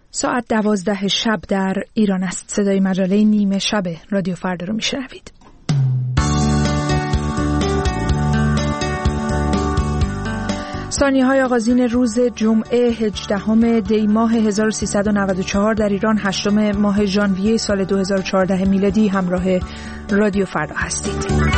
ساعت 12 شب در ایران است. صدای مجله نیمه شب رادیو فردا رو میشنوید. ثانیه‌های آغازین روز جمعه 18 دی ماه 1394 در ایران 8 ماه ژانویه سال 2014 میلادی همراه رادیو فردا هستید.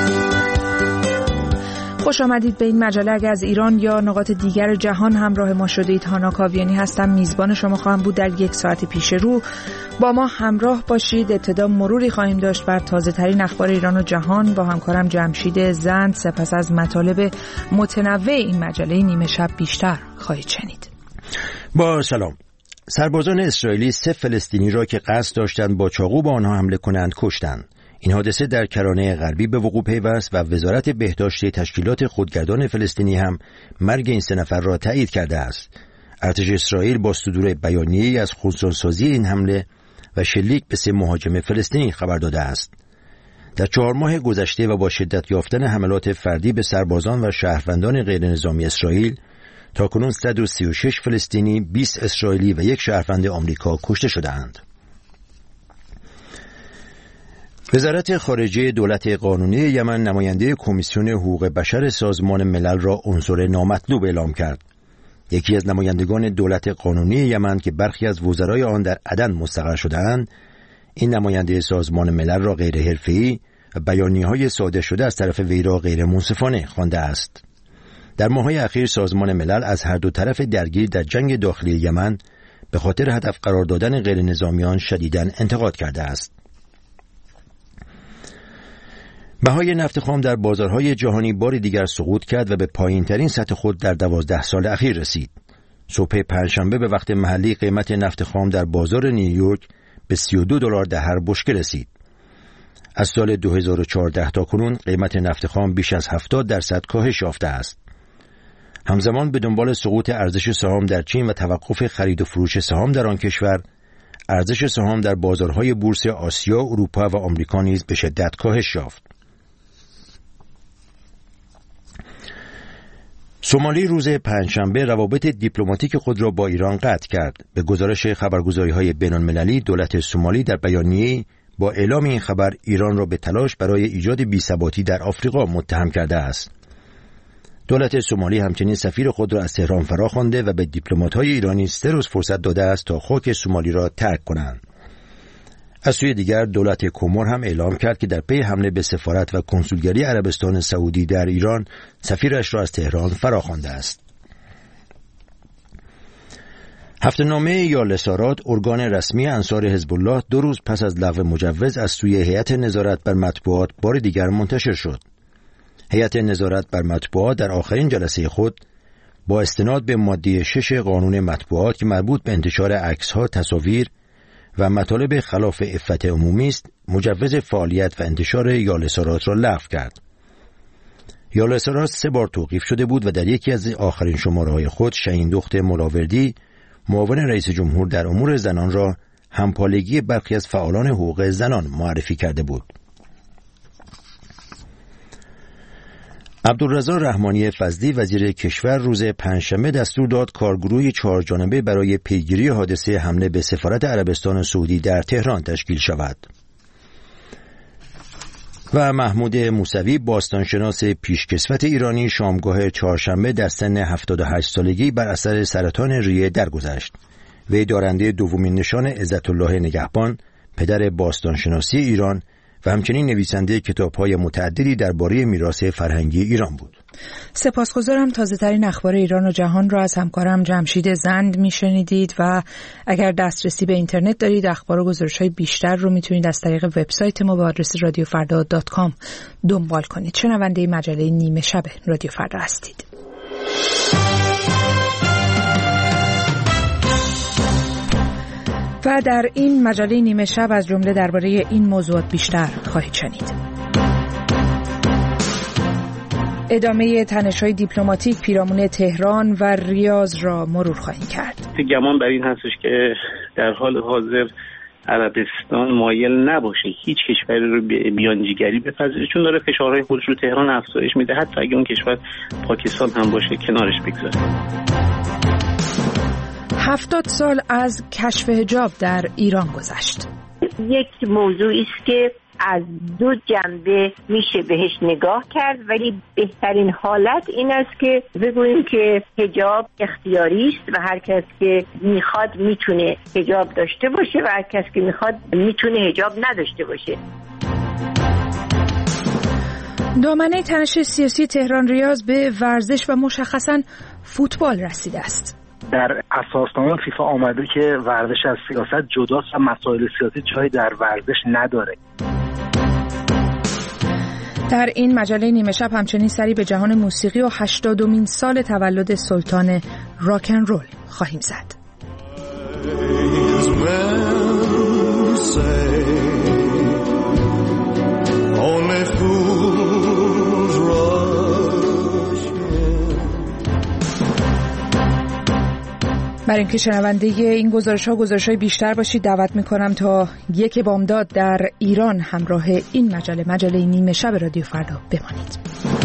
خوش آمدید به این مجله. اگر از ایران یا نقاط دیگر جهان همراه ما شدید، هانا کاویانی هستم. میزبان شما خواهم بود در یک ساعت پیش رو. با ما همراه باشید. ابتدا مروری خواهیم داشت بر تازه ترین اخبار ایران و جهان با همکارم جمشید زند. سپس از مطالب متنوع این مجله نیمه شب بیشتر خواهید شنید. با سلام. سربازان اسرائیلی 3 فلسطینی را که قصد داشتند با چاقو به آنها حمله کنند کشتند. این حادثه در کرانه غربی به وقوع پیوست و وزارت بهداشت تشکیلات خودگردان فلسطینی هم مرگ این 3 نفر را تایید کرده است. ارتش اسرائیل با صدور بیانیه‌ای از خودسازی این حمله و شلیک به 3 مهاجم فلسطینی خبر داده است. در 4 ماه گذشته و با شدت یافتن حملات فردی به سربازان و شهروندان غیرنظامی اسرائیل، تاکنون 136 فلسطینی، 20 اسرائیلی و 1 شهروند آمریکا کشته شده‌اند. وزارت خارجه دولت قانونی یمن نماینده کمیسیون حقوق بشر سازمان ملل را عنصر نامطلوب اعلام کرد. یکی از نمایندگان دولت قانونی یمن که برخی از وزرای آن در عدن مستقر شده‌اند، این نماینده سازمان ملل را غیر حرفه‌ای و بیانیه‌های صادر شده از طرف وی را غیر منصفانه خوانده است. در ماه‌های اخیر سازمان ملل از هر دو طرف درگیر در جنگ داخلی یمن به خاطر هدف قرار دادن غیر نظامیان شدیداً انتقاد کرده است. بهای نفت خام در بازارهای جهانی بار دیگر سقوط کرد و به پایین‌ترین سطح خود در 12 سال اخیر رسید. صبح پنجشنبه به وقت محلی قیمت نفت خام در بازار نیویورک به $32 در هر بشکه رسید. از سال 2014 تا کنون قیمت نفت خام بیش از 70% کاهش یافته است. همزمان به دنبال سقوط ارزش سهام در چین و توقف خرید و فروش سهام در آن کشور، ارزش سهام در بازارهای بورس آسیا، اروپا و آمریکا نیز به شدت کاهش یافت. سومالی روز پنجشنبه روابط دیپلماتیک خود را با ایران قطع کرد. به گزارش خبرگزاری‌های بین‌المللی، دولت سومالی در بیانیه‌ای با اعلام این خبر ایران را به تلاش برای ایجاد بی‌ثباتی در آفریقا متهم کرده است. دولت سومالی همچنین سفیر خود را از تهران فراخوانده و به دیپلمات‌های ایرانی 3 روز فرصت داده است تا خاک سومالی را ترک کنند. از سوی دیگر دولت کومور هم اعلام کرد که در پی حمله به سفارت و کنسولگری عربستان سعودی در ایران سفیرش را از تهران فراخوانده است. هفته‌نامه یالسارات، ارگان رسمی انصار حزب الله، 2 روز پس از لغو مجوز از سوی هیئت نظارت بر مطبوعات بار دیگر منتشر شد. هیئت نظارت بر مطبوعات در آخرین جلسه خود با استناد به ماده 6 قانون مطبوعات که مربوط به انتشار عکس‌ها، تصاویر و مطالب خلاف عفت عمومی است، مجوز فعالیت و انتشار یالسارات را لغو کرد. یالسارات 3 بار توقیف شده بود و در یکی از آخرین شماره‌های خود شهین دخت ملاوردی، معاون رئیس جمهور در امور زنان را همپالگی برخی از فعالان حقوق زنان معرفی کرده بود. عبدالرضا رحمانی فضلی وزیر کشور روز پنجشنبه دستور داد کارگروهی 4 جانبه برای پیگیری حادثه حمله به سفارت عربستان سعودی در تهران تشکیل شود. و محمود موسوی، باستانشناس پیشکسوت ایرانی، شامگاه چهارشنبه در سن 78 سالگی بر اثر سرطان ریه درگذشت. وی دارنده دومین نشان عزت‌الله نگهبان، پدر باستانشناسی ایران و همچنین نویسنده کتاب‌های متعددی درباره میراث فرهنگی ایران بود. سپاسگزارم. تازه‌ترین اخبار ایران و جهان را از همکارم جمشید زند میشنیدید و اگر دسترسی به اینترنت دارید اخبار و گزارش‌های بیشتر رو میتونید از طریق وبسایت ما به آدرس radiofarda.com دنبال کنید. شنونده مجله نیمه شب رادیو فردا هستید. و در این مجله نیمه شب از جمله درباره این موضوعات بیشتر خواهید شنید. ادامه تنش‌های دیپلماتیک پیرامون تهران و ریاض را مرور خواهیم کرد. گمان بر این هستش که در حال حاضر عربستان مایل نباشه هیچ کشوری رو بیانجیگری بپذیره، چون داره فشارهای خودش رو تهران افزایش میده، حتی اگه اون کشور پاکستان هم باشه کنارش بگذاره. 70 سال از کشف حجاب در ایران گذشت. یک موضوعی است که از دو جنبه میشه بهش نگاه کرد، ولی بهترین حالت این است که بگوییم که حجاب اختیاری است و هر کس که میخواد میتونه حجاب داشته باشه و هر کس که میخواد میتونه حجاب نداشته باشه. دامنه تنش سیاسی تهران ریاض به ورزش و مشخصاً فوتبال رسیده است. در اساسنامه فیفا آمده که ورزش از سیاست جداست و مسائل سیاسی جایی در ورزش نداره. در این مجله نیمه شب همچنین سری به جهان موسیقی و 80مین سال تولد سلطان راکن رول خواهیم زد. برای اینکه شنونده این گزارش‌های بیشتر باشید دعوت می‌کنم تا 1 بامداد در ایران همراه این مجله نیمه شب رادیو فردا بمانید.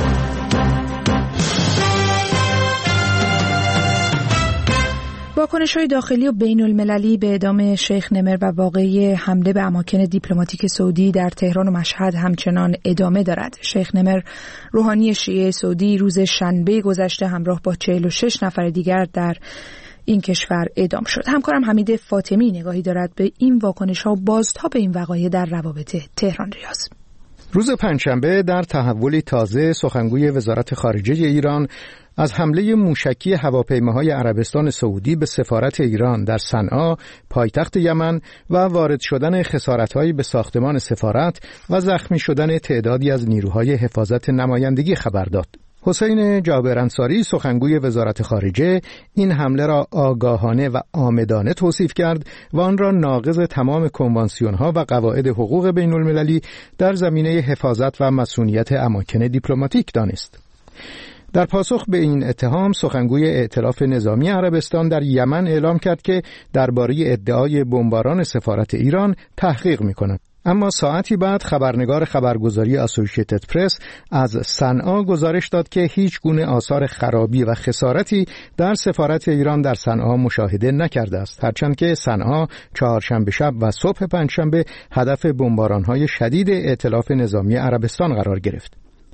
واکنش‌های داخلی و بین‌المللی به اعدام شیخ نمر و واقعه حمله به اماکن دیپلماتیک سعودی در تهران و مشهد همچنان ادامه دارد. شیخ نمر روحانی شیعه سعودی روز شنبه گذشته همراه با 46 نفر دیگر در این کشور اعدام شد. همکارم حمید فاطمی نگاهی دارد به این واکنش‌ها و بازتاب این وقایع در روابط تهران ریاض. روز پنجشنبه در تحولی تازه سخنگوی وزارت خارجه ایران از حمله موشکی هواپیماهای عربستان سعودی به سفارت ایران در صنعا پایتخت یمن و وارد شدن خسارت‌هایی به ساختمان سفارت و زخمی شدن تعدادی از نیروهای حفاظت نمایندگی خبر داد. حسین جابر انصاری سخنگوی وزارت خارجه این حمله را آگاهانه و عامدانه توصیف کرد و آن را ناقض تمام کنوانسیون‌ها و قواعد حقوق بین‌المللی در زمینه حفاظت و مسئولیت اماکن دیپلماتیک دانست. در پاسخ به این اتهام سخنگوی ائتلاف نظامی عربستان در یمن اعلام کرد که درباره ادعای بمباران سفارت ایران تحقیق می‌کند. اما ساعتی بعد خبرنگار خبرگزاری اسوسییتد پرس از صنعا گزارش داد که هیچ گونه آثار خرابی و خسارتی در سفارت ایران در صنعا مشاهده نکرده است، هرچند که صنعا چهارشنبه شب و صبح پنجشنبه هدف بمباران‌های شدید ائتلاف نظامی عربستان قرار گرفت.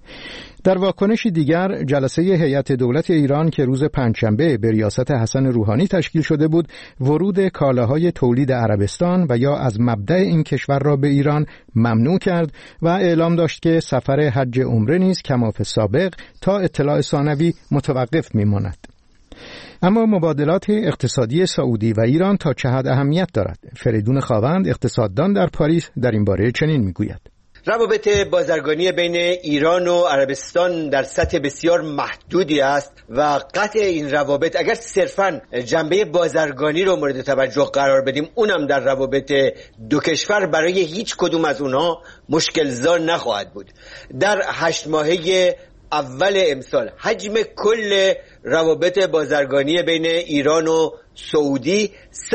در واکنشی دیگر جلسه هیئت دولت ایران که روز پنجشنبه به ریاست حسن روحانی تشکیل شده بود ورود کالاهای تولید عربستان و یا از مبدأ این کشور را به ایران ممنوع کرد و اعلام داشت که سفر حج عمره نیز کما فی السابق تا اطلاع ثانوی متوقف می‌ماند. اما مبادلات اقتصادی سعودی و ایران تا چه حد اهمیت دارد؟ فریدون خاوند اقتصاددان در پاریس در این باره چنین می‌گوید: روابط بازرگانی بین ایران و عربستان در سطح بسیار محدودی است و قطع این روابط اگر صرفاً جنبه بازرگانی رو مورد توجه قرار بدیم، اونم در روابط دو کشور برای هیچ کدوم از اونها مشکل‌زا نخواهد بود. در 8 ماهه اول امسال حجم کل روابط بازرگانی بین ایران و سعودی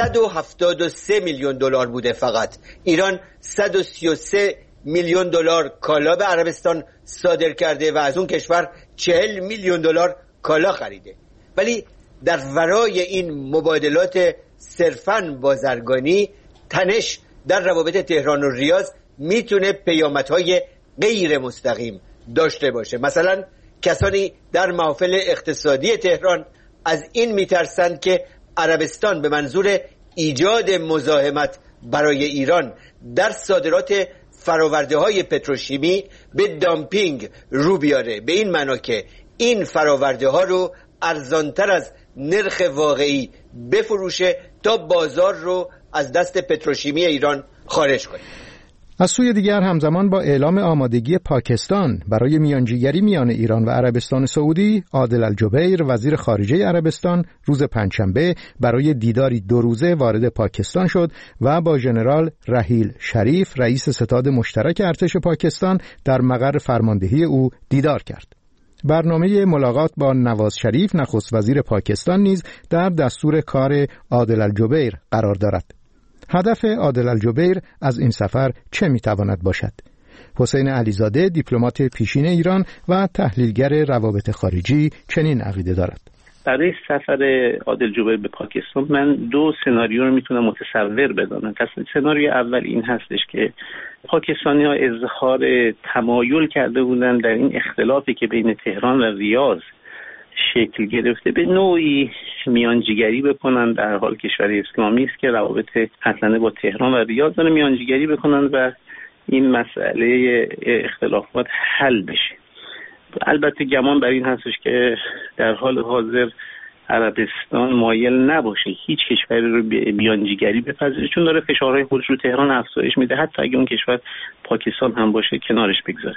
173 میلیون دلار بوده. فقط ایران 133 میلیون دلار کالا به عربستان صادر کرده و از اون کشور 40 میلیون دلار کالا خریده. ولی در ورای این مبادلات صرفاً بازرگانی تنش در روابط تهران و ریاض میتونه پیامدهای غیر مستقیم داشته باشه. مثلا کسانی در محافل اقتصادی تهران از این میترسند که عربستان به منظور ایجاد مزاحمت برای ایران در صادرات فراورده های پتروشیمی به دامپینگ رو بیاره، به این معنا که این فراورده ها رو ارزانتر از نرخ واقعی بفروشه تا بازار رو از دست پتروشیمی ایران خارج کنه. از سوی دیگر همزمان با اعلام آمادگی پاکستان برای میانجیگری میان ایران و عربستان سعودی، عادل الجبیر وزیر خارجه عربستان روز پنجشنبه برای دیداری 2 روزه وارد پاکستان شد و با ژنرال رحیل شریف رئیس ستاد مشترک ارتش پاکستان در مقر فرماندهی او دیدار کرد. برنامه ملاقات با نواز شریف نخست وزیر پاکستان نیز در دستور کار عادل الجبیر قرار دارد. هدف عادل الجبیر از این سفر چه میتواند باشد؟ حسین علیزاده دیپلمات پیشین ایران و تحلیلگر روابط خارجی چنین عقیده دارد: برای سفر عادل جبیر به پاکستان من دو سناریو رو میتونم متصور بدانم. سناریوی اول این هستش که پاکستانی‌ها اظهار تمایل کرده بودن در این اختلافی که بین تهران و ریاض شکل گرفته به نوعی میانجیگری بکنن، در حال کشور اسلامی است که روابط اصلا با تهران و ریاض داره، میانجیگری بکنن و این مسئله اختلافات حل بشه. البته گمان بر این هستش که در حال حاضر عربستان مایل نباشه هیچ کشوری رو میانجیگری بپذیره، چون داره فشارهای خودش رو تهران افزایش میده، حتی اگه اون کشور پاکستان هم باشه کنارش بگذاره.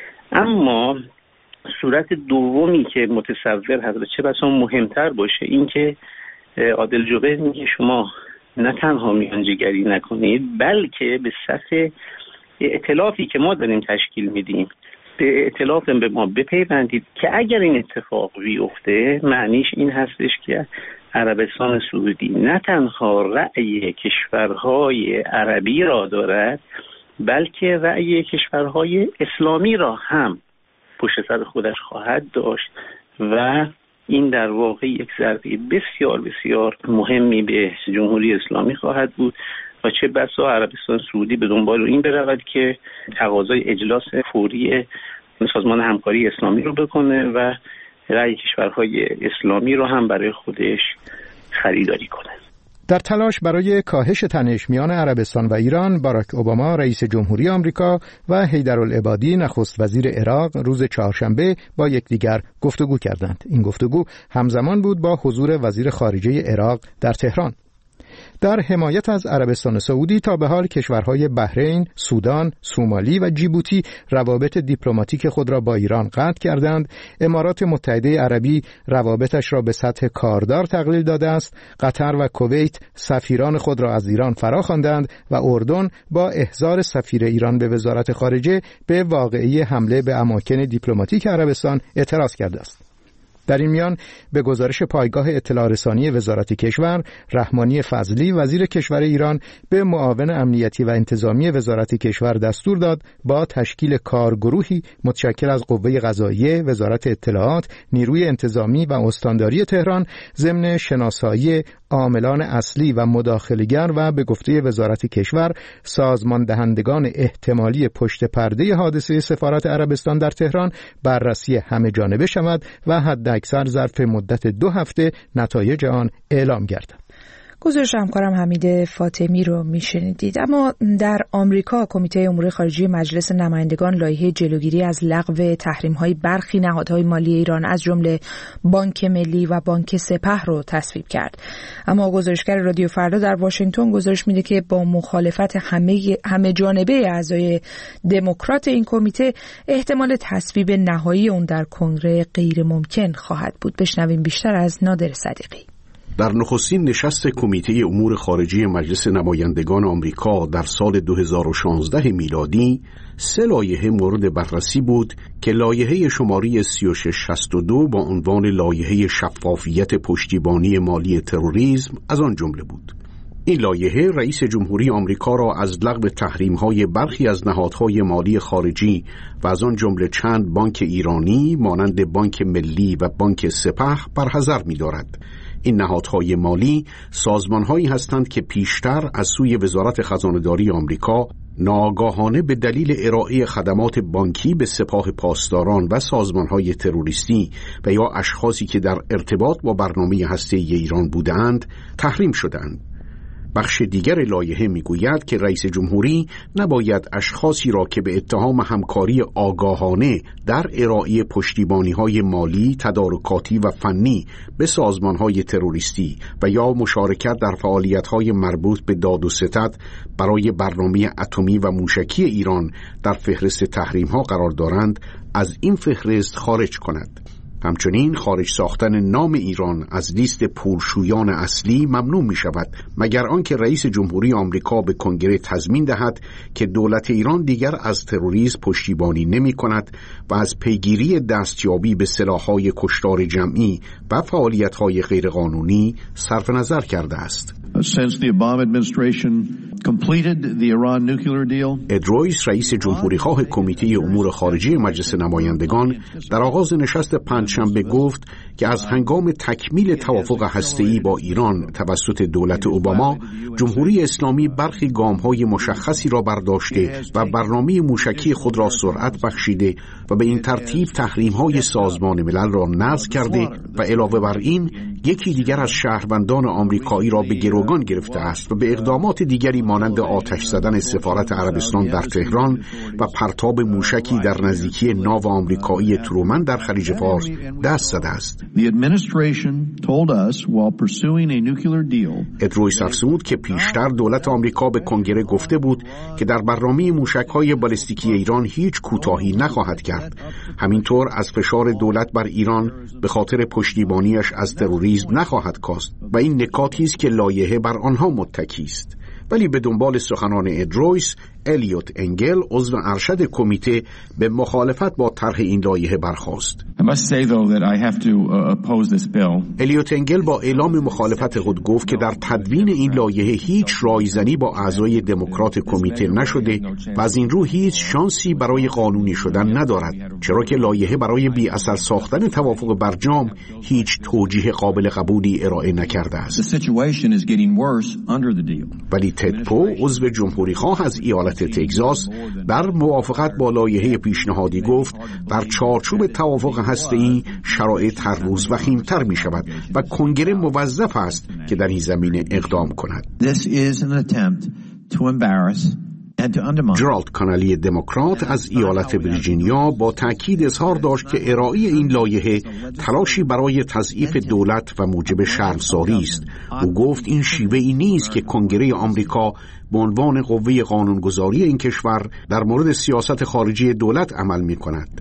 اما صورت دومی که متصور هست و چه بسا مهمتر باشه این که عادل جبیر میگه شما نه تنها میانجیگری نکنید بلکه به سطح ائتلافی که ما داریم تشکیل میدیم به ائتلاف به ما بپیوندید که اگر این اتفاق بیفته معنیش این هستش که عربستان سعودی نه تنها رأی کشورهای عربی را دارد بلکه رأی کشورهای اسلامی را هم پشت سر خودش خواهد داشت و این در واقع یک ضربه بسیار بسیار مهمی به جمهوری اسلامی خواهد بود و چه بسا عربستان سعودی به دنبال این برود که تقاضای اجلاس فوری سازمان همکاری اسلامی رو بکنه و رأی کشورهای اسلامی رو هم برای خودش خریداری کنه. در تلاش برای کاهش تنش میان عربستان و ایران، باراک اوباما رئیس جمهوری آمریکا و حیدرالعبادی نخست وزیر عراق روز چهارشنبه با یکدیگر گفتگو کردند. این گفتگو همزمان بود با حضور وزیر خارجه عراق در تهران. در حمایت از عربستان سعودی تا به حال کشورهای بحرین، سودان، سومالی و جیبوتی روابط دیپلماتیک خود را با ایران قطع کردند. امارات متحده عربی روابطش را به سطح کاردار تقلیل داده است. قطر و کویت سفیران خود را از ایران فراخواندند و اردن با احضار سفیر ایران به وزارت خارجه به واقعه حمله به اماکن دیپلماتیک عربستان اعتراض کرده است. در این میان به گزارش پایگاه اطلاع رسانی وزارت کشور، رحمانی فضلی وزیر کشور ایران به معاون امنیتی و انتظامی وزارت کشور دستور داد با تشکیل کارگروهی متشکل از قوه قضاییه، وزارت اطلاعات، نیروی انتظامی و استانداری تهران ضمن شناسایی عاملان اصلی و مداخله‌گر و به گفته وزارت کشور سازمان دهندگان احتمالی پشت پرده حادثه سفارت عربستان در تهران بررسی همه جانبه شود و حداکثر ظرف مدت 2 هفته نتایج آن اعلام گردد. گزارش همکارم حمید فاطمی رو میشنیدید. اما در آمریکا کمیته امور خارجه مجلس نمایندگان لایحه جلوگیری از لغو تحریم‌های برخی نهادهای مالی ایران از جمله بانک ملی و بانک سپه رو تصویب کرد. اما گزارشگر رادیو فردا در واشنگتن گزارش میده که با مخالفت همه جانبه اعضای دموکرات این کمیته احتمال تصویب نهایی اون در کنگره غیر ممکن خواهد بود. بشنویم بیشتر از نادر صدیقی. در نخستین نشست کمیته امور خارجه مجلس نمایندگان آمریکا در سال 2016 میلادی 3 لایحه مورد بررسی بود که لایحه شماره 3662 با عنوان لایحه شفافیت پشتیبانی مالی تروریسم از آن جمله بود. این لایحه رئیس جمهوری آمریکا را از لغو تحریم‌های برخی از نهادهای مالی خارجی و از آن جمله چند بانک ایرانی مانند بانک ملی و بانک سپه برحذر می‌دارد. این نهادهای مالی سازمان‌هایی هستند که پیشتر از سوی وزارت خزانه‌داری آمریکا ناآگاهانه به دلیل ارائه خدمات بانکی به سپاه پاسداران و سازمان‌های تروریستی و یا اشخاصی که در ارتباط با برنامه هسته‌ای ایران بودند تحریم شدند. بخش دیگر لایحه میگوید که رئیس جمهوری نباید اشخاصی را که به اتهام همکاری آگاهانه در ارائه پشتیبانی‌های مالی، تدارکاتی و فنی به سازمان‌های تروریستی و یا مشارکت در فعالیت‌های مربوط به داد و ستد برای برنامه اتمی و موشکی ایران در فهرست تحریم‌ها قرار دارند از این فهرست خارج کند. همچنین خارج ساختن نام ایران از لیست پولشویان اصلی ممنوع می شود مگر آنکه رئیس جمهوری آمریکا به کنگره تضمین دهد که دولت ایران دیگر از تروریسم پشتیبانی نمی کند و از پیگیری دستیابی به سلاح‌های کشتار جمعی و فعالیت‌های غیرقانونی صرف نظر کرده است. Since the Obama administration completed اد رویس رئیس جمهوریخواه کمیته امور خارجه مجلس نمایندگان در آغاز نشست پنجشنبه گفت که از هنگام تکمیل توافق هسته‌ای با ایران توسط دولت اوباما، جمهوری اسلامی برخی گام‌های مشخصی را برداشته و برنامه موشکی خود را سرعت بخشیده و به این ترتیب تحریم‌های سازمان ملل را نقض کرده و علاوه بر این یکی دیگر از شهروندان آمریکایی را به گروگان گرفته است و به اقدامات دیگری مانند آتش زدن سفارت عربستان در تهران و پرتاب موشکی در نزدیکی ناو آمریکایی ترومن در خلیج فارس دست زده است. اد رویس افزود که پیشتر دولت آمریکا به کنگره گفته بود که در برنامه موشک‌های بالستیکی ایران هیچ کوتاهی نخواهد کرد. همینطور از فشار دولت بر ایران به خاطر پشتیبانیش از تروریسم نخواهد کاست و این نکاتی است که لایحه بر آنها متکی است. ولی به دنبال سخنان اد رویس، الیوت انگل عضو ارشد کمیته به مخالفت با طرح این لایحه برخاست. الیوت انگل با اعلام مخالفت خود گفت که در تدوین این لایحه هیچ رایزنی با اعضای دموکرات کمیته نشده و از این رو هیچ شانسی برای قانونی شدن ندارد، چرا که لایحه برای بی اثر ساختن توافق برجام هیچ توجیه قابل قبولی ارائه نکرده است. ولی تد پو عضو جمهوریخواه از ایالت تگزاس در موافقت با لایحه پیشنهادی گفت در چارچوب توافق هسته‌ای شرایط هر روز وخیم‌تر می‌شود و کنگره موظف است که در این زمینه اقدام کند. جرالد کانلی دموکرات از ایالت ویرجینیا با تأکید اظهار داشت که ارائه این لایحه تلاشی برای تضعیف دولت و موجب شرمساری است. او گفت این شیوه‌ای نیست که کنگره آمریکا به عنوان قوه قانونگذاری این کشور در مورد سیاست خارجی دولت عمل می‌کند.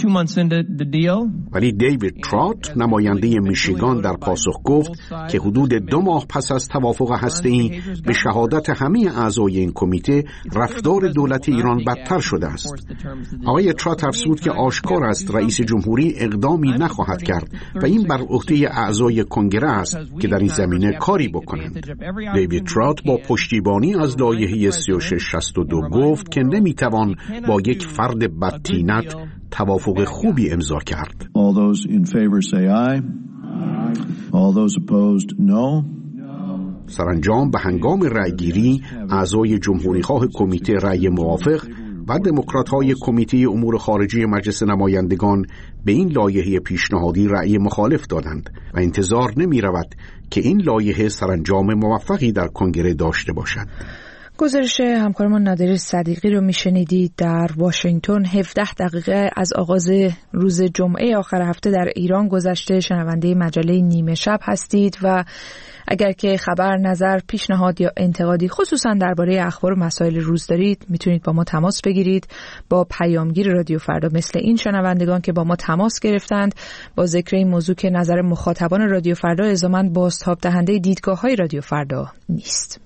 ولی دیوید ترات نماینده میشیگان در پاسخ گفت که حدود 2 ماه پس از توافق هسته‌ای به شهادت همه اعضای این کمیته رفتار دولت ایران بدتر شده است. آقای ترات افزود که آشکار است رئیس جمهوری اقدامی نخواهد کرد و این بر عهده اعضای کنگره است که در این زمینه کاری بکنند. دیوید ترات با پشتیبانی از لایحه 3662 گفت که نمیتوان با یک فرد بدطینت توافق خوبی امضا کرد. All those in favor say aye. All those opposed no. سرانجام به هنگام رأیگیری اعضای جمهوریخواه کمیته رأی موافق و دموکرات‌های کمیته امور خارجه مجلس نمایندگان به این لایحه پیشنهادی رأی مخالف دادند و انتظار نمی‌رود که این لایحه سرانجام موفقی در کنگره داشته باشد. گزارش همکارمان نادر صدیقی رو میشنیدید. در واشنگتن 17 دقیقه از آغاز روز جمعه آخر هفته در ایران گذشته. شنونده مجله نیمه شب هستید و اگر که خبر، نظر، پیشنهاد یا انتقادی خصوصا درباره اخبار و مسائل روز دارید میتونید با ما تماس بگیرید با پیامگیر رادیو فردا مثل این شنوندگان که با ما تماس گرفتند با ذکر این موضوع که نظر مخاطبان رادیو فردا الزاماً بازتاب دهنده دیدگاه‌های رادیو فردا نیست.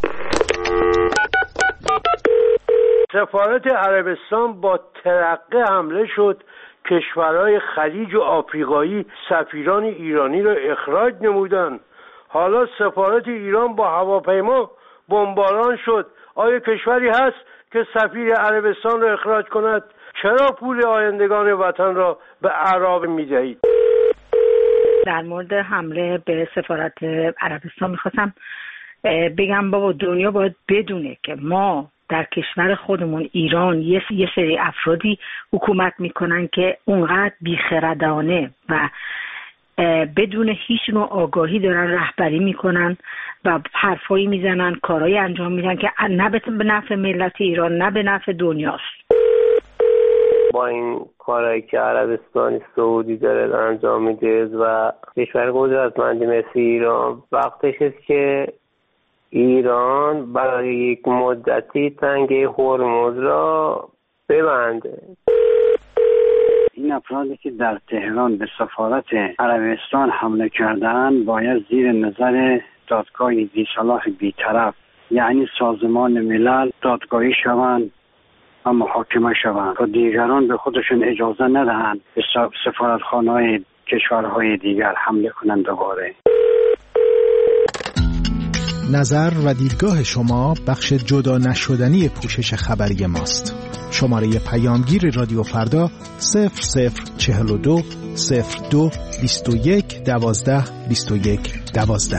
سفارت عربستان با ترقه حمله شد. کشورهای خلیج و آفریقایی سفیران ایرانی را اخراج نمودند. حالا سفارت ایران با هواپیما بمباران شد. آیا کشوری هست که سفیر عربستان را اخراج کند؟ چرا پول آیندگان وطن را به اعراب می‌دهید؟ در مورد حمله به سفارت عربستان می‌خواستم بگم بابا دنیا باید بدونه که ما در کشور خودمون ایران یه سری افرادی حکومت میکنن که اونقدر بیخردانه و بدون هیچ نوع آگاهی دارن رهبری میکنن و حرفایی میزنن، کارهایی انجام میدن که نه به نفع ملت ایران نه به نفع دنیاست. با این کارهایی که عربستان سعودی داره انجام میده و کشور قدرتمندی مثل ایران، وقتش است که ایران برای یک مدتی تنگه هرمز را ببنده. این افرادی که در تهران به سفارت عربستان حمله کردن باید زیر نظر دادگاه ذی‌صلاح بی‌طرف یعنی سازمان ملل دادگاهی شوند و محاکمه شوند و دیگران به خودشون اجازه ندهند به سفارتخانه‌های کشورهای دیگر حمله کنند. دوباره نظر و دیدگاه شما بخش جدا نشدنی پوشش خبری ماست. شماره پیامگیر رادیو فردا 0042 02 21 12 21 12.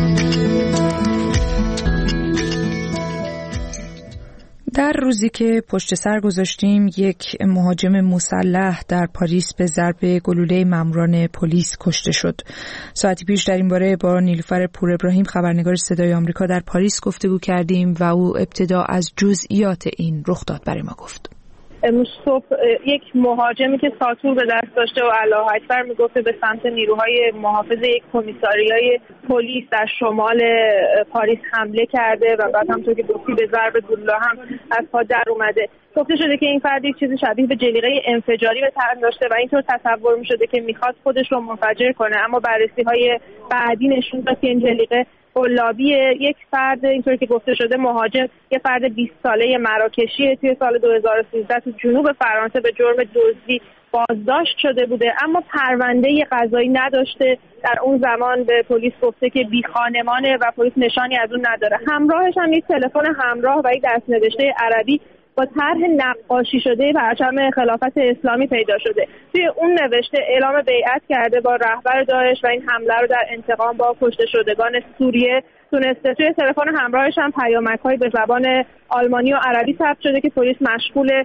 در روزی که پشت سر گذاشتیم یک مهاجم مسلح در پاریس به ضرب گلوله ماموران پلیس کشته شد. ساعتی پیش در این باره با نیلوفر پور ابراهیم خبرنگار صدای آمریکا در پاریس گفتگو کردیم و او ابتدا از جزئیات این رخداد برای ما گفت. امروز صبح یک مهاجمی که ساطور به دست داشته و الله اکبر میگفته به سمت نیروهای محافظ یک کمیساریای پلیس در شمال پاریس حمله کرده و بعد همونطور که گفتی به ضرب گلوله هم از پا در اومده. گفته شده که این فرد یک چیزی شبیه به جلیقه انفجاری به تن داشته و اینطور تصور می‌شده که می‌خواد خودش رو منفجر کنه، اما بررسی‌های بعدی نشون داد که این جلیقه قلابی یک فرد اینطور که گفته شده مهاجم، یه فرد 20 ساله مراکشی توی سال 2013 تو جنوب فرانسه به جرم دزدی بازداشت شده بوده، اما پرونده قضایی نداشته. در اون زمان به پلیس گفته که بی خانمانه و پلیس نشانی از اون نداره. همراهش هم یک تلفن همراه و یک دست‌نوشته عربی با طرح نقاشی شده پرچم خلافت اسلامی پیدا شده. توی اون نوشته اعلام بیعت کرده با رهبر داعش و این حمله رو در انتقام با کشته شدگان سوریه تونسته. توی تلفن همراهش هم پیامک‌های به زبان آلمانی و عربی ثبت شده که پلیس مشغول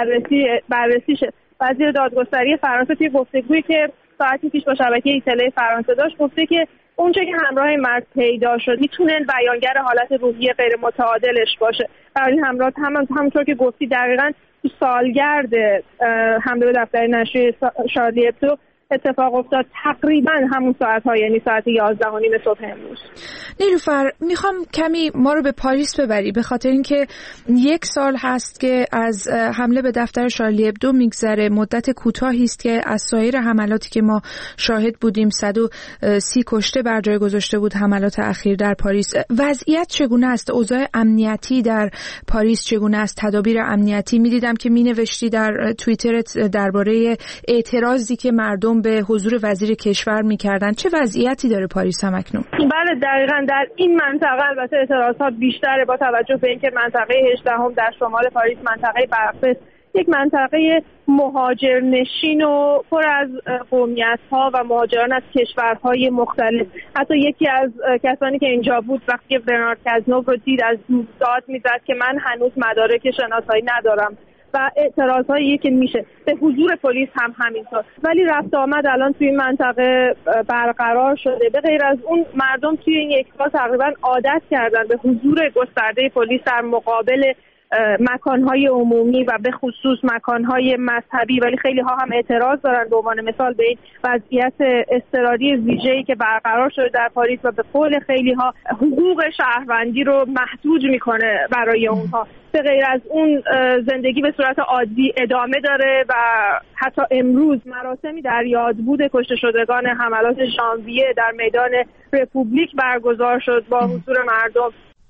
بررسیشه. وزیر دادگستری فرانسه توی گفتگویی که ساعتی پیش با شبکه ایتله فرانسه داشت گفته که اونچه که همراه مرد پیدا شد میتونه بیانگر حالت روحی غیر متعادلش باشه. برای همراه همونطور که گفتی دقیقاً تو سالگرد حمله به دفتر نشریه شارلی ابدو اتفاق افتاد، تقریبا همون ساعت‌ها، یعنی ساعت 11:30 صبح امروز. نیلوفر، میخوام کمی ما رو به پاریس ببری، به خاطر اینکه 1 سال هست که از حمله به دفتر شارلی ابدو میگذره. مدت کوتاهی است که از سایر حملاتی که ما شاهد بودیم 130 کشته بر جای گذاشته بود حملات اخیر در پاریس. وضعیت چگونه است؟ اوضاع امنیتی در پاریس چگونه است؟ تدابیر امنیتی میدیدم که مینوشتی در توییترت درباره اعتراضی که مردم به حضور وزیر کشور میکردن. چه وضعیتی داره پاریس هم اکنون؟ بله دقیقاً در این منطقه البته اعتراضات بیشتره با توجه به اینکه منطقه 18 در شمال پاریس، منطقه برق‌فس، یک منطقه مهاجرنشین و پر از قومیت‌ها و مهاجران از کشورهای مختلف. حتی یکی از کسانی که اینجا بود وقتی برنارد کازنو رو دید از داد میزد که من هنوز مدارک شناسایی ندارم و اعتراضایی که میشه به حضور پلیس هم همینطور. ولی رفت آمد الان توی این منطقه برقرار شده. به غیر از اون مردم توی این 1 سال تقریبا عادت کردن به حضور گسترده پلیس در مقابل مکانهای عمومی و به خصوص مکانهای مذهبی، ولی خیلی ها هم اعتراض دارن به عنوان مثال به این وضعیت اضطراری ویژه‌ای که برقرار شده در پاریس و به قول خیلی ها حقوق شهروندی رو محدود میکنه برای اونها. به غیر از اون زندگی به صورت عادی ادامه داره و حتی امروز مراسمی در یادبود کشته شدگان حملات ژانویه در میدان رپوبلیک برگزار شد با حضور مردم.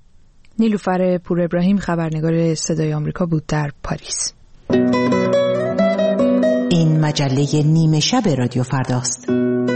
نیلوفر پور ابراهیم خبرنگار صدای آمریکا بود در پاریس. این مجله نیمه شب رادیو فرداست.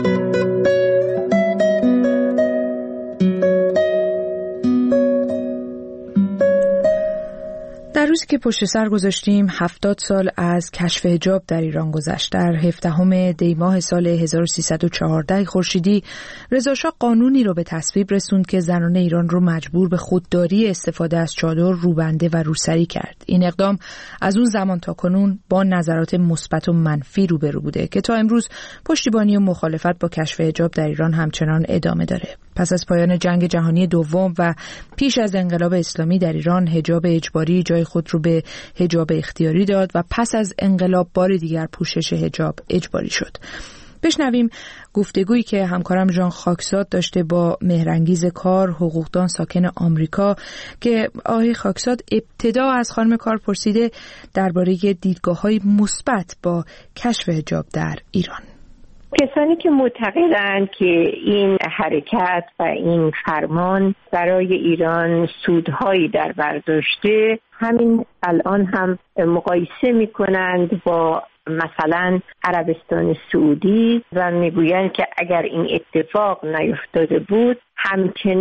در روزی که پشت سر گذاشتیم 70 سال از کشف حجاب در ایران گذشت. در 17 دی ماه سال 1314 خورشیدی رضا شاه قانونی رو به تصویب رسوند که زنان ایران رو مجبور به خودداری استفاده از چادر، روبنده و روسری کرد. این اقدام از اون زمان تا کنون با نظرات مثبت و منفی روبرو بوده که تا امروز پشتیبانی و مخالفت با کشف حجاب در ایران همچنان ادامه داره. پس از پایان جنگ جهانی دوم و پیش از انقلاب اسلامی در ایران حجاب اجباری جای خود رو به حجاب اختیاری داد و پس از انقلاب بار دیگر پوشش حجاب اجباری شد. بشنویم گفتگویی که همکارم ژان خاکزاد داشته با مهرانگیز کار، حقوقدان ساکن آمریکا، که آقای خاکزاد ابتدا از خانم کار پرسیده درباره دیدگاه‌های مثبت با کشف حجاب در ایران. کسانی که معتقدند که این حرکت و این فرمان برای ایران سودهایی در بر داشته، همین الان هم مقایسه می‌کنند با مثلا عربستان سعودی و میگویند که اگر این اتفاق نیفتاده بود همچنان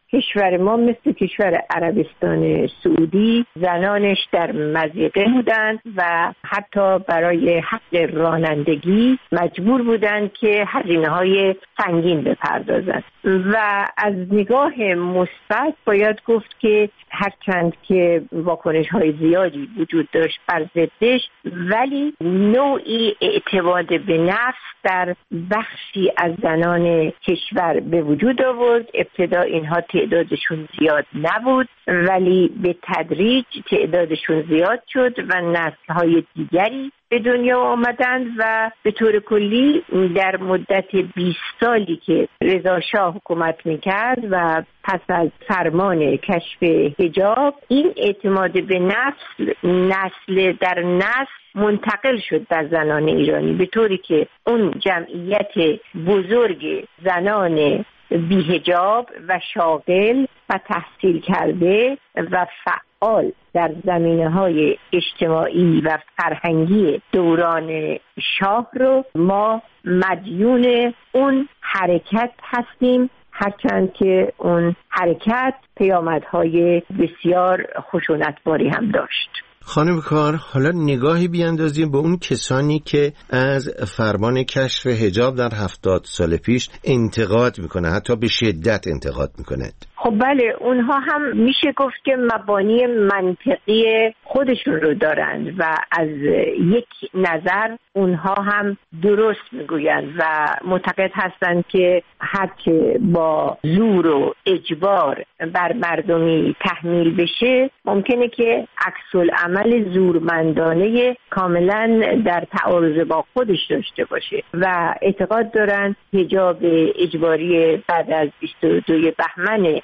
کشور ما مثل کشور عربستان سعودی زنانش در مضیقه بودند و حتی برای حق رانندگی مجبور بودند که هزینه‌های سنگین بپردازند و از نگاه مثبت باید گفت که هرچند که واکنش‌های زیادی وجود داشت بر ضدش، ولی نوعی اعتماد به نفس در بخشی از زنان کشور به وجود آورد. ابتدا اینها تعدادشون زیاد نبود، ولی به تدریج تعدادشون زیاد شد و نسل‌های دیگری به دنیا آمدند و به طور کلی در مدت 20 سالی که رضا شاه حکومت میکرد و پس از فرمان کشف حجاب، این اعتماد به نسل در نسل منتقل شد در زنان ایرانی، به طوری که اون جمعیت بزرگ زنان بی‌حجاب و شاغل و تحصیل کرده و فعال در زمینه‌های اجتماعی و فرهنگی دوران شاه رو ما مدیون اون حرکت هستیم، هرچند که اون حرکت پیامدهای بسیار خشونتباری هم داشت. خانم کار، حالا نگاهی بیاندازیم به اون کسانی که از فرمان کشف حجاب در 70 سال پیش انتقاد میکنه، حتی به شدت انتقاد میکنه. خب بله، اونها هم میشه گفت که مبانی منطقی خودشون رو دارند و از یک نظر اونها هم درست میگویند و معتقد هستند که هرچه با زور و اجبار بر مردمی تحمیل بشه ممکنه که عکس العمل زورمندانه کاملا در تعارض با خودش داشته باشه و اعتقاد دارند حجاب اجباری بعد از 22 بهمن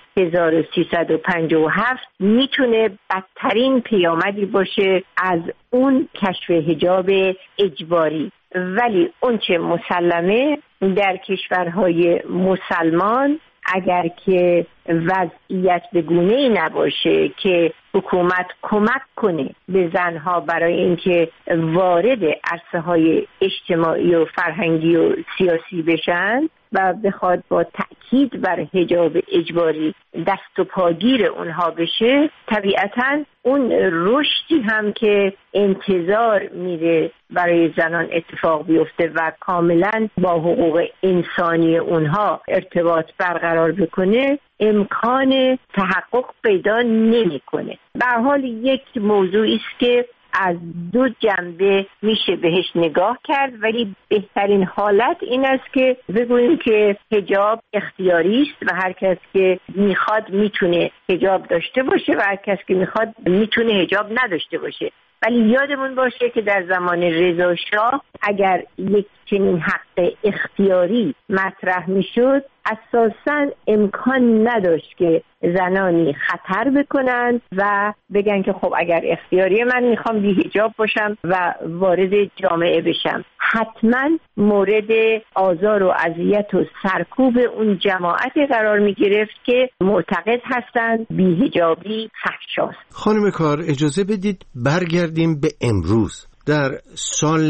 1357 میتونه بدترین پیامدی باشه از اون کشف حجاب اجباری. ولی اون چه مسلمه در کشورهای مسلمان اگر که وضعیت به گونه‌ای نباشه که حکومت کمک کنه به زنها برای اینکه وارد عرصه‌های اجتماعی و فرهنگی و سیاسی بشن و بخواد با تأکید بر حجاب اجباری دست و پاگیر اونها بشه، طبیعتاً اون رشدی هم که انتظار میره برای زنان اتفاق بیفته و کاملاً با حقوق انسانی اونها ارتباط برقرار بکنه امکان تحقق پیدا نمی‌کنه. به هر حال یک موضوعی است که از دو جنبه میشه بهش نگاه کرد، ولی بهترین حالت این است که بگوییم که حجاب اختیاری است و هر کس که میخواد میتونه حجاب داشته باشه و هر کس که میخواد میتونه حجاب نداشته باشه. ولی یادمون باشه که در زمان رضا شاه اگر یک چنین حق اختیاری مطرح میشد اساساً امکان نداشت که زنانی خطر بکنند و بگن که خب اگر اختیاری من میخوام بی حجاب باشم و وارد جامعه بشم، حتما مورد آزار و اذیت و سرکوب اون جماعتی قرار میگرفت که معتقد هستند بی حجابی فحشاست. خانم کار، اجازه بدید برگردیم به امروز. در سال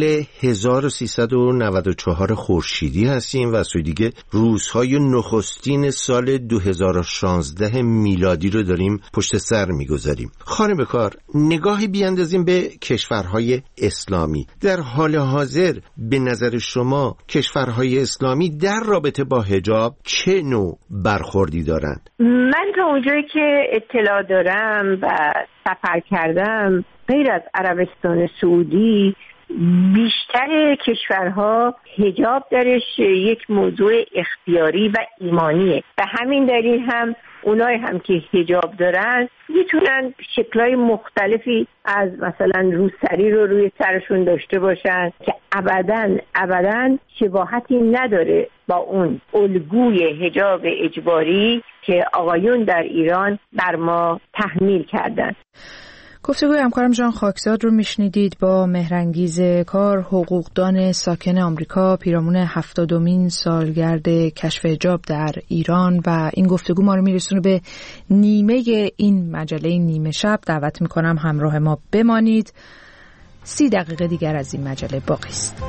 1394 خورشیدی هستیم و سوی دیگه روزهای نخستین سال 2016 میلادی رو داریم پشت سر میگذاریم. خانم کار، نگاهی بیاندازیم به کشورهای اسلامی. در حال حاضر به نظر شما کشورهای اسلامی در رابطه با حجاب چه نوع برخوردی دارند؟ من تا اونجایی که اطلاع دارم و سفر کردم، غیر از عربستان سعودی بیشتر کشورها حجاب درش یک موضوع اختیاری و ایمانیه. به همین دلیل هم اونایی هم که حجاب دارن میتونن شکل‌های مختلفی از مثلا روسری رو روی سرشون داشته باشن که ابداً شباهتی نداره با اون الگوی حجاب اجباری که آقایون در ایران بر ما تحمیل کردن. گفتگوی همکارم جان خاکزاد رو میشنیدید با مهرانگیز کار، حقوقدان ساکن آمریکا، پیرامون 70مین سالگرد کشف حجاب در ایران و این گفتگو ما رو میرسونه به نیمه این مجله نیمه شب. دعوت میکنم همراه ما بمانید. 30 دقیقه دیگر از این مجله باقی است.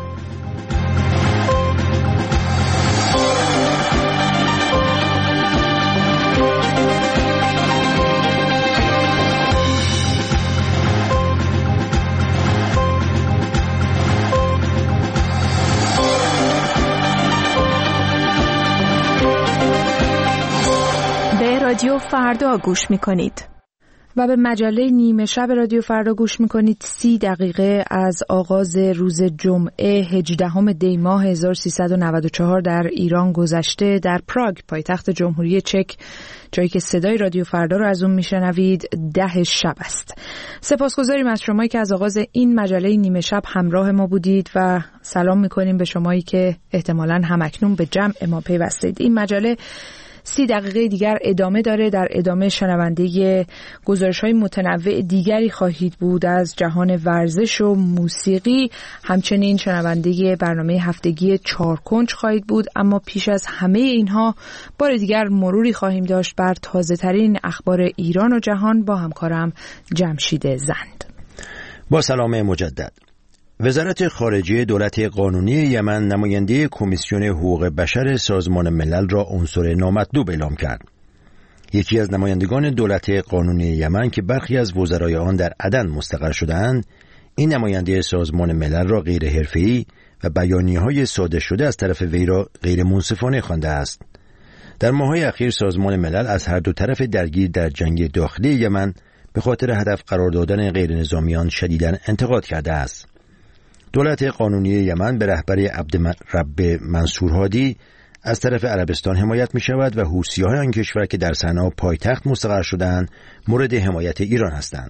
رادیو فردا گوش می‌کنید. و به مجله نیمه شب رادیو فردا گوش میکنید. 30 دقیقه از آغاز روز جمعه 18 دی ماه 1394 در ایران گذشته. در پراگ پایتخت جمهوری چک، جایی که صدای رادیو فردا رو از اون میشنوید، 10 شب است. سپاسگزاریم از شمایی که از آغاز این مجله نیمه شب همراه ما بودید و سلام میکنیم به شمایی که احتمالاً همکنون به جمع ما پیوستید. این مجله 30 دقیقه دیگر ادامه داره. در ادامه شنونده گزارش‌های متنوع دیگری خواهید بود از جهان ورزش و موسیقی. همچنین شنونده برنامه هفتگی 4 کنج خواهید بود. اما پیش از همه اینها بار دیگر مروری خواهیم داشت بر تازه‌ترین اخبار ایران و جهان با همکارم جمشید زند. با سلام مجدد. وزارت خارجه دولت قانونی یمن نماینده کمیسیون حقوق بشر سازمان ملل را عنصر نامطلوب اعلام کرد. یکی از نمایندگان دولت قانونی یمن که برخی از وزرای آن در عدن مستقر شده‌اند، این نماینده سازمان ملل را غیر حرفه‌ای و بیانیه‌های صادر شده از طرف وی را غیر منصفانه خوانده است. در ماه‌های اخیر سازمان ملل از هر دو طرف درگیر در جنگ داخلی یمن به خاطر هدف قرار دادن غیر نظامیان شدیداً انتقاد کرده است. دولت قانونی یمن به رهبری عبدالرب منصور هادی از طرف عربستان حمایت می شود و حوثی‌های آن کشور که در صنعا پایتخت مستقر شدند مورد حمایت ایران هستند.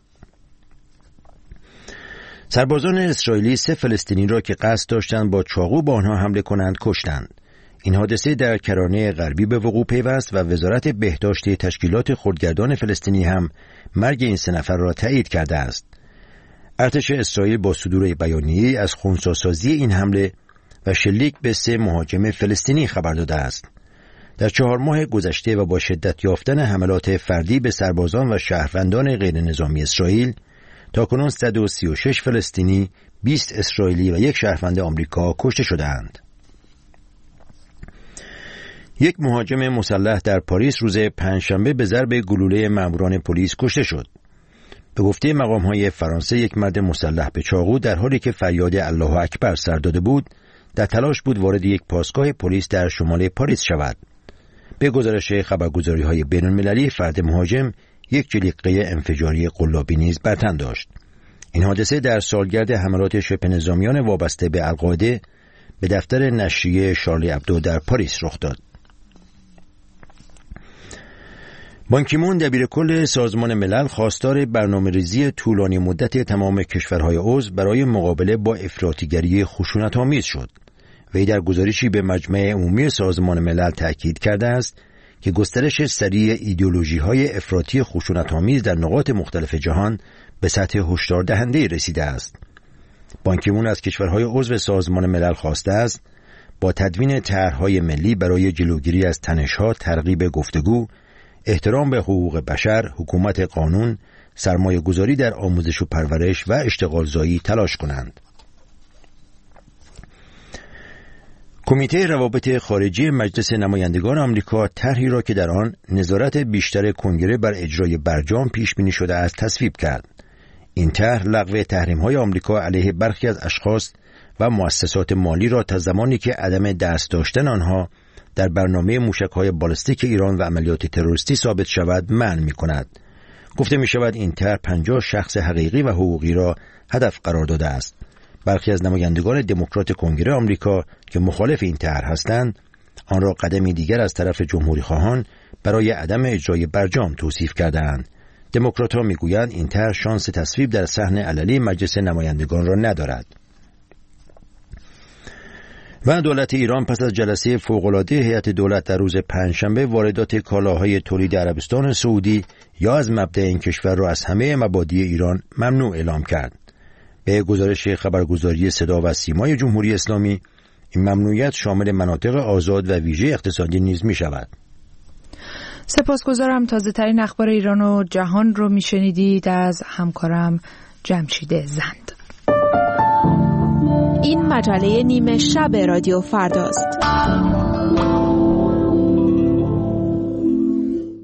سربازان اسرائیلی 3 فلسطینی را که قصد داشتند با چاقو با آنها حمله کنند کشتند. این حادثه در کرانه غربی به وقوع پیوست و وزارت بهداشت تشکیلات خودگردان فلسطینی هم مرگ این 3 نفر را تایید کرده است. ارتش اسرائیل با صدور بیانیه‌ای از خنثی‌سازی این حمله و شلیک به 3 مهاجم فلسطینی خبر داده است. در 4 ماه گذشته و با شدت یافتن حملات فردی به سربازان و شهروندان غیر نظامی اسرائیل، تاکنون 136 فلسطینی، 20 اسرائیلی و 1 شهروند آمریکا کشته شده‌اند. یک مهاجم مسلح در پاریس روز پنجشنبه به ضرب گلوله ماموران پلیس کشته شد. به گفته مقام‌های فرانسه، یک مرد مسلح به چاقو در حالی که فریاد الله اکبر سر داده بود، در تلاش بود وارد یک پاسگاه پلیس در شمال پاریس شود. به گزارش خبرگزاری‌های بین‌المللی، فرد مهاجم یک جلیقه انفجاری قلابی نیز بر تن داشت. این حادثه در سالگرد حملات شبه نظامیان وابسته به القاعده به دفتر نشریه شارلی ابدو در پاریس رخ داد. بان کی مون دبیرکل سازمان ملل خواستار برنامه‌ریزی طولانی مدت تمام کشورهای عضو برای مقابله با افراطیگری خشونت‌آمیز شد. وی در گزارشی به مجمع عمومی سازمان ملل تأکید کرده است که گسترش سریع ایدئولوژی‌های افراطی خشونت‌آمیز در نقاط مختلف جهان به سطح هشداردهنده رسیده است. بان کی مون از کشورهای عضو سازمان ملل خواسته است با تدوین طرح‌های ملی برای جلوگیری از تنش‌ها، ترغیب گفتگو، احترام به حقوق بشر، حکومت قانون، سرمایه گذاری در آموزش و پرورش و اشتغالزایی تلاش کنند. کمیته روابط خارجی مجلس نمایندگان آمریکا طرحی را که در آن نظارت بیشتر کنگره بر اجرای برجام پیش بینی شده است تصویب کرد. این طرح لغو تحریم‌های آمریکا علیه برخی از اشخاص و مؤسسات مالی را تا زمانی که عدم دست داشتن آنها در برنامه موشک‌های بالستیک ایران و عملیات تروریستی ثابت شود منع می‌کند. گفته می‌شود این طرح 50 شخص حقیقی و حقوقی را هدف قرار داده است. برخی از نمایندگان دموکرات کنگره آمریکا که مخالف این طرح هستند، آن را قدمی دیگر از طرف جمهوری‌خواهان برای عدم اجرای برجام توصیف کرده‌اند. دموکرات‌ها می‌گویند این طرح شانس تصویب در صحن علنی مجلس نمایندگان را ندارد. و دولت ایران پس از جلسه فوق‌العاده هیئت دولت در روز پنجشنبه واردات کالاهای تولید عربستان سعودی یا از مبدأ این کشور را از همه مبادی ایران ممنوع اعلام کرد. به گزارش خبرگزاری صدا و سیمای جمهوری اسلامی، این ممنوعیت شامل مناطق آزاد و ویژه اقتصادی نیز می شود. سپاسگزارم. تازه ترین اخبار ایران و جهان رو می شنیدید از همکارم جمشید زند. این مجله نیمه شب رادیو فرداست.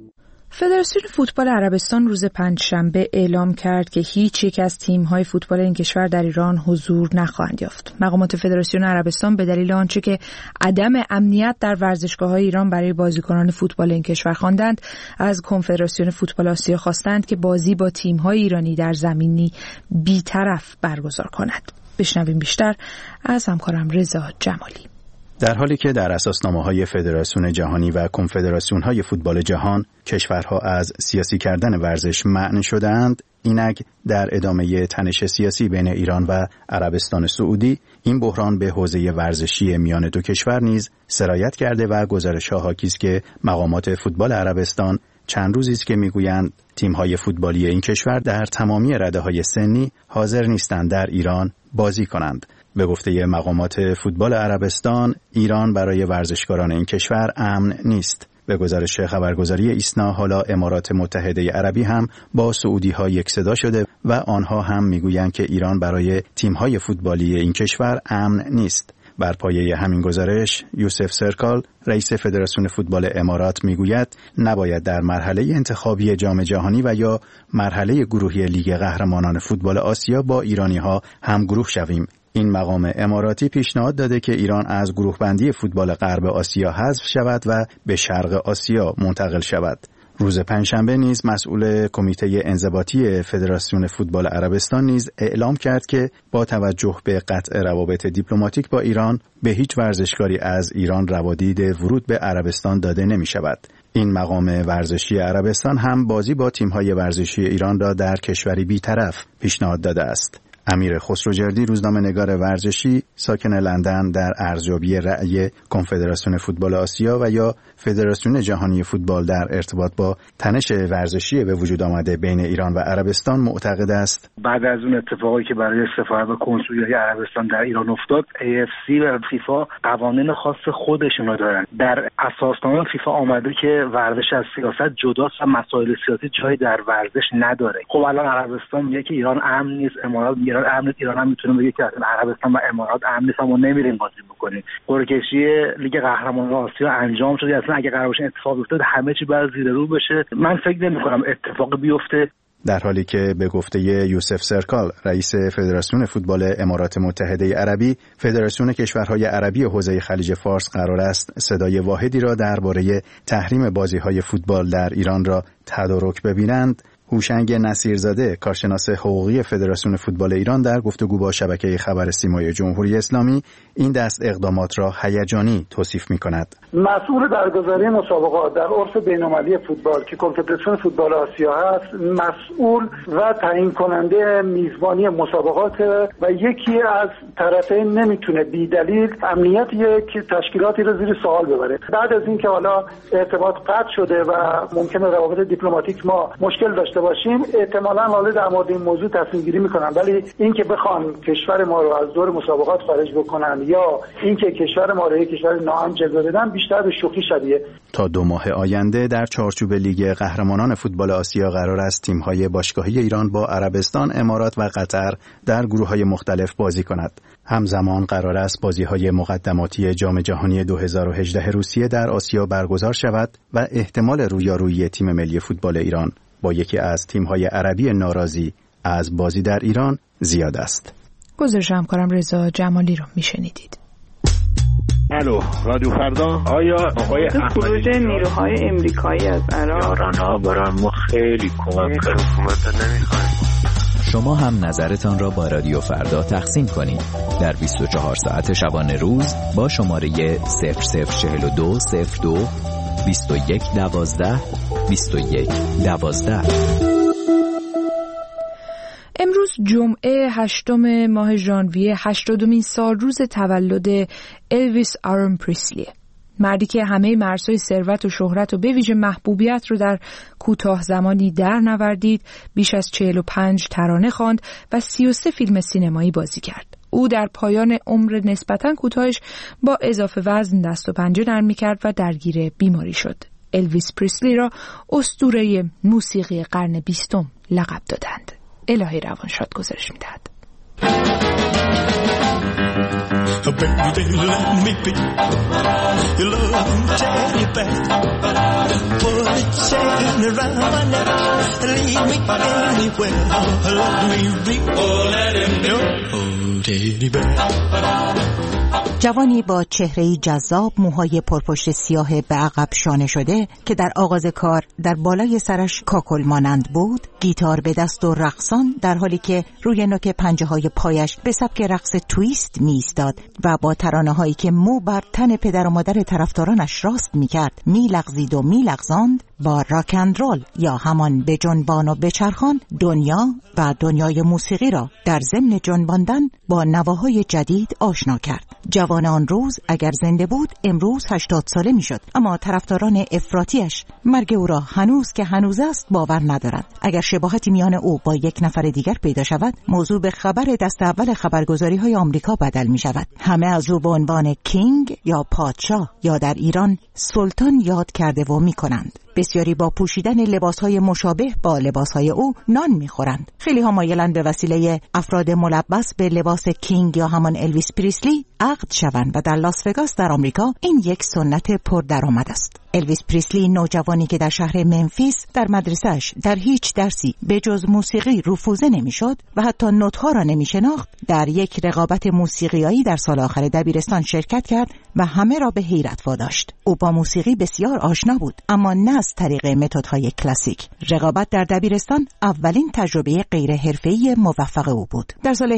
فدراسیون فوتبال عربستان روز پنجشنبه اعلام کرد که هیچ یک از تیم‌های فوتبال این کشور در ایران حضور نخواهند یافت. مقامات فدراسیون عربستان به دلیل آنچه که عدم امنیت در ورزشگاه‌های ایران برای بازیکنان فوتبال این کشور خواندند، از کنفدراسیون فوتبال آسیا خواستند که بازی با تیم‌های ایرانی در زمینی بی‌طرف برگزار کند. بشنویم بیشتر از همکارم رضا جمالی. در حالی که در اساسنامه‌های فدراسیون جهانی و کنفدراسیون‌های فوتبال جهان کشورها از سیاسی کردن ورزش منع شده‌اند، اینک در ادامه تنش سیاسی بین ایران و عربستان سعودی این بحران به حوزه ورزشی میان دو کشور نیز سرایت کرده و گزارش‌ها حاکی است که مقامات فوتبال عربستان چند روزی است که میگویند تیم‌های فوتبالی این کشور در تمامی رده‌های سنی حاضر نیستند در ایران بازی کنند. به گفته مقامات فوتبال عربستان، ایران برای ورزشکاران این کشور امن نیست. به گزارش خبرگزاری ایسنا، حالا امارات متحده عربی هم با سعودی‌ها یک صدا شده و آنها هم میگویند که ایران برای تیم‌های فوتبالی این کشور امن نیست. بر پایه همین گزارش، یوسف سرکال، رئیس فدراسیون فوتبال امارات میگوید نباید در مرحله انتخابی جام جهانی و یا مرحله گروهی لیگ قهرمانان فوتبال آسیا با ایرانی‌ها هم گروه شویم. این مقام اماراتی پیشنهاد داده که ایران از گروه بندی فوتبال غرب آسیا حذف شود و به شرق آسیا منتقل شود. روز پنجشنبه نیز مسئول کمیته انضباطی فدراسیون فوتبال عربستان نیز اعلام کرد که با توجه به قطع روابط دیپلماتیک با ایران به هیچ ورزشکاری از ایران روادید ورود به عربستان داده نمی شود. این مقام ورزشی عربستان هم بازی با تیم‌های ورزشی ایران را در کشوری بی‌طرف پیشنهاد داده است. امیر خسروجردی، روزنامه‌نگار ورزشی ساکن لندن، در ارزیابی رأی کنفدراسیون فوتبال آسیا و یا فدراسیون جهانی فوتبال در ارتباط با تنش ورزشی به وجود آمده بین ایران و عربستان معتقد است بعد از اون اتفاقی که برای سفارت و کنسولیای عربستان در ایران افتاد، AFC و فیفا قوانین خاص خودشون رو دارن. در اساسنامه فیفا آمده که ورزش از سیاست جداست و مسائل سیاسی جایی در ورزش نداره. خب الان عربستان میگه که ایران امن نیست، امارات ایران امن، ایران هم میتونه بگه که عربستان و امارات امن نیست، ما نمیریم بازی بکنیم. قرعه‌کشی لیگ قهرمانان آسیا انجام شد، اصلا اگه قرار باشه اتفاق بیفته همه چی باید زیر رو بشه. من فکر نمی‌کنم اتفاق بیفته. در حالی که به گفته یوسف سرکال، رئیس فدراسیون فوتبال امارات متحده عربی، فدراسیون کشورهای عربی حوزه خلیج فارس قرار است صدای واحدی را درباره تحریم بازی‌های فوتبال در ایران را تدارک ببینند، هوشنگ نصیرزاده، کارشناس حقوقی فدراسیون فوتبال ایران، در گفتگو با شبکه خبر سیمای جمهوری اسلامی این دست اقدامات را هیجانی توصیف می‌کند. مسئول برگزاری مسابقات در عرف بین‌المللی فوتبال که کنفدراسیون فوتبال آسیا هست، مسئول و تعیین کننده میزبانی مسابقات و یکی از طرفین نمیتونه بی دلیل امنیت یک تشکیلاتی رو زیر سوال ببره. بعد از اینکه حالا ارتباط قطع شده و ممکنه روابط دیپلماتیک ما مشکل داشته باشیم، احتمالاً حالا در مورد این موضوع تصمیم گیری میکنن، ولی اینکه بخوان کشور ما رو از دور مسابقات خارج بکنن یا اینکه کشور ما رو یک کشور ناامن جلوه بدن، بیشتر به شوخی شبیه. تا 2 ماه آینده در چارچوب لیگ قهرمانان فوتبال آسیا قرار است تیم‌های باشگاهی ایران با عربستان، امارات و قطر در گروه‌های مختلف بازی کند. همزمان قرار است بازی‌های مقدماتی جام جهانی 2018 روسیه در آسیا برگزار شود و احتمال رویارویی تیم ملی فوتبال ایران با یکی از تیم‌های عربی ناراضی از بازی در ایران زیاد است. گزارش همکارم رضا جمالی رو میشنیدید. الو، رادیو فردا. آیا آقای خروج نیروهای امریکایی از عراق یاران‌ها برای ما خیلی کمک کرد. حکومت نمی‌خوایم. شما هم نظرتان را با رادیو فردا تقسیم کنید در 24 ساعت شبانه روز با شماره 0042 02 21 12 21 12. امروز جمعه 8 ماه ژانویه 80مین سال روز تولد الویس آرون پریسلی، مردی که همه مرزهای ثروت و شهرت و به ویژه محبوبیت رو در کوتاه زمانی در نوردید، بیش از 45 ترانه خواند و 33 فیلم سینمایی بازی کرد. او در پایان عمر نسبتاً کوتاهش با اضافه وزن دست و پنجه نرم می‌کرد و درگیر بیماری شد. الویس پریسلی را اسطوره موسیقی قرن 20 لقب دادند. الهی روانشاد گزارش می‌دهد. baby, let me be your little teddy bear. Put a chain around my neck and lead me anywhere. Let me be, let him know, teddy bear. جوانی با چهره‌ای جذاب، موهای پرپشت سیاه به عقب شانه شده که در آغاز کار در بالای سرش کاکل مانند بود، گیتار به دست و رقصان در حالی که روی نوک پنجه‌های پایش به سبک رقص تویست می‌ایستاد و با ترانه‌هایی که مو بر تن پدر و مادر طرفدارانش راست می‌کرد می‌لغزید و می‌لغزاند، با راک اند رول یا همان به جنبان و بچرخان دنیا و دنیای موسیقی را در ضمن جنباندن با نواهای جدید آشنا کرد. جوان آن روز اگر زنده بود امروز 80 ساله میشد، اما طرفداران افراطیش مرگ او را هنوز که هنوز است باور ندارند. اگر شباهتی میان او با یک نفر دیگر پیدا شود، موضوع به خبر دست اول خبرگزاری‌های آمریکا بدل می شود. همه از او به عنوان کینگ یا پادشاه یا در ایران سلطان یاد کرده و می‌کنند. بسیاری با پوشیدن لباسهای مشابه با لباسهای او نان میخورند. خیلی ها مایلند به وسیله افراد ملبس به لباس کینگ یا همان الویس پریسلی عقد شوند و در لاس وگاس در آمریکا این یک سنت پردرآمد است. الویس پریسلی نوجوانی که در شهر منفیس در مدرسه‌اش در هیچ درسی به جز موسیقی رفوزه نمیشد و حتی نوت‌ها را نمیشناخت، در یک رقابت موسیقیایی در سال آخر دبیرستان شرکت کرد و همه را به حیرت واداشت. او با موسیقی بسیار آشنا بود، اما نه از طریق متدهای کلاسیک. رقابت در دبیرستان اولین تجربه غیر حرفه‌ای موفق او بود. در سال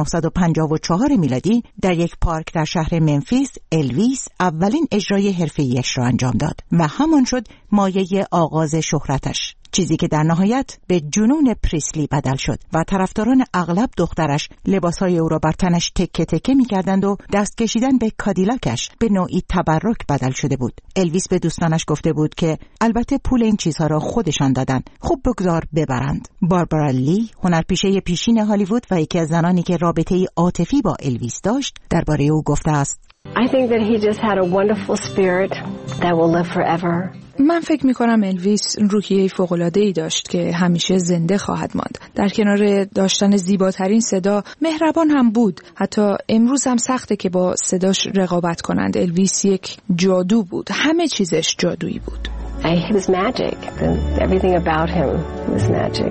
1954 میلادی در یک پارک در شهر منفیس الویس اولین اجرای حرفه‌ایش را انجام داد و همان شد مایه آغاز شهرتش، چیزی که در نهایت به جنون پریسلی بدل شد و طرفداران اغلب دخترش لباسهای او را بر تنش تکه تکه می‌کردند و دست کشیدن به کادیلاکش به نوعی تبرک بدل شده بود. الویس به دوستانش گفته بود که البته پول این چیزها را خودشان دادن، خوب بگذار ببرند. باربارا لی، هنرپیشه پیشین هالیوود و یکی از زنانی که رابطه‌ای عاطفی با الویس داشت، درباره او گفته است: I think that he just had a wonderful spirit that will live forever. من فکر می‌کنم الویس روحیه فوق‌العاده‌ای داشت که همیشه زنده خواهد ماند. در کنار داشتن زیباترین صدا، مهربان هم بود. حتی امروز هم سخته که با صداش رقابت کنند. الویس یک جادو بود. همه چیزش جادویی بود. He was magic. Everything about him was magic.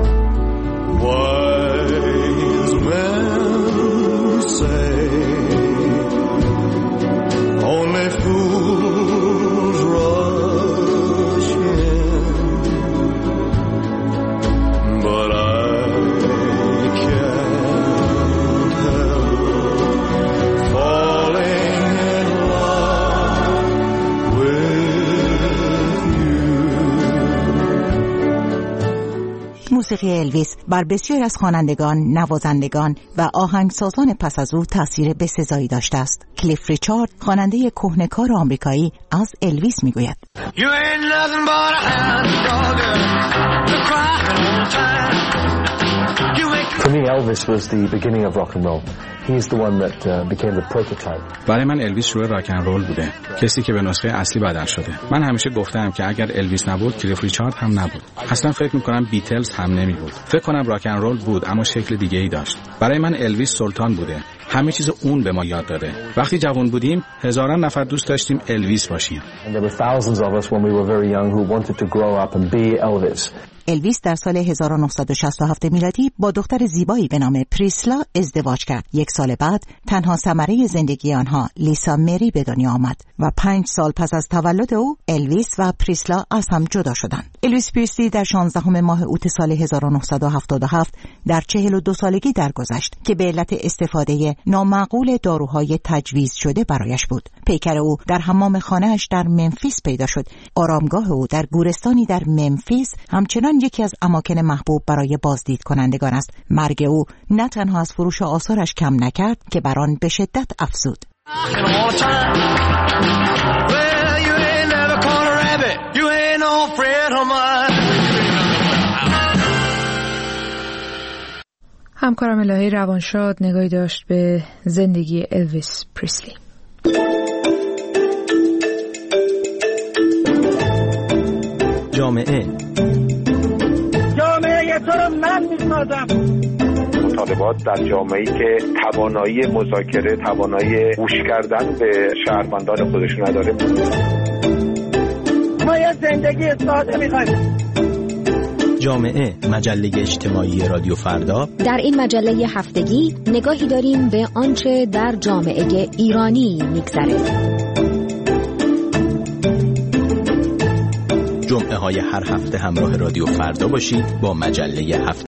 Wise men say only fools rush in, but I can't help falling in love with you. موسیقی الویس بر بسیار از خوانندگان، نوازندگان و آهنگسازان پس از او تأثیر بسزایی داشته است. کلیف ریچارد، خواننده کهنه‌کار آمریکایی، از الویس میگوید: For me, Elvis was the beginning of rock and roll. He's the one that became the prototype. برای من الویس شروع راک اند رول بوده، کسی که به نسخه اصلی بدل شده. من همیشه گفتم که اگر الویس نبود کلیف ریچارد هم نبود. اصلا فکر می‌کنم بیتلز هم نمی‌بود. فکر کنم راک اند رول بود اما شکل دیگه‌ای داشت. برای من الویس سلطان بوده. همه چیز اون به ما یاد داده. وقتی جوان بودیم هزاران نفر دوست داشتیم الویس باشیم. And there were thousands of us when we were very young who wanted to grow up and be Elvis. الویس در سال 1967 میلادی با دختر زیبایی به نام پریسلا ازدواج کرد. یک سال بعد تنها ثمره زندگی آنها لیسا مری به دنیا آمد و 5 سال پس از تولد او الویس و پریسلا از هم جدا شدند. الویس پریسلی در 16 ماه اوت سال 1977 در 42 سالگی درگذشت که به علت استفاده نامعقول داروهای تجویز شده برایش بود. پیکر او در حمام خانه‌اش در منفیس پیدا شد. آرامگاه او در گورستانی در منفیس همچنان یکی از اماکن محبوب برای بازدید کنندگان است. مرگ او نه تنها از فروش آثارش کم نکرد که بر آن به شدت افزود. همکارم الهی روانشاد نگاهی داشت به زندگی الویس پریسلی. جامعه تو رو من میسازم. مطابق ارتباط در جامعه‌ای که توانایی مذاکره، توانایی گوش کردن به شهروندان خودش نداره. ما یه زندگی ساده می‌خوایم. جامعه، مجله اجتماعی رادیو فردا. در این مجله هفتگی نگاهی داریم به آنچه در جامعه ایرانی می‌گذره. جمعه های هر هفته همراه رادیو فردا باشید با مجله هفتگی.